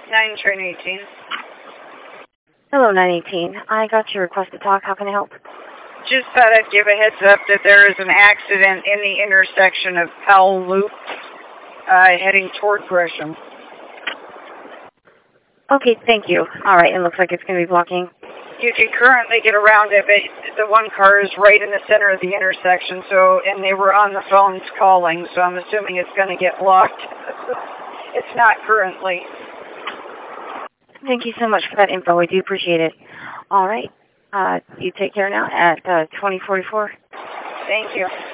train 18. Hello, 918. I got your request to talk. How can I help? Just thought I'd give a heads up that there is an accident in the intersection of Powell Loop, heading toward Gresham. Okay, thank you. All right, it looks like it's going to be blocking. You can currently get around it, but the one car is right in the center of the intersection, and they were on the phones calling, so I'm assuming it's going to get blocked. It's not currently. Thank you so much for that info. We do appreciate it. All right. You take care now at 2044. Thank you.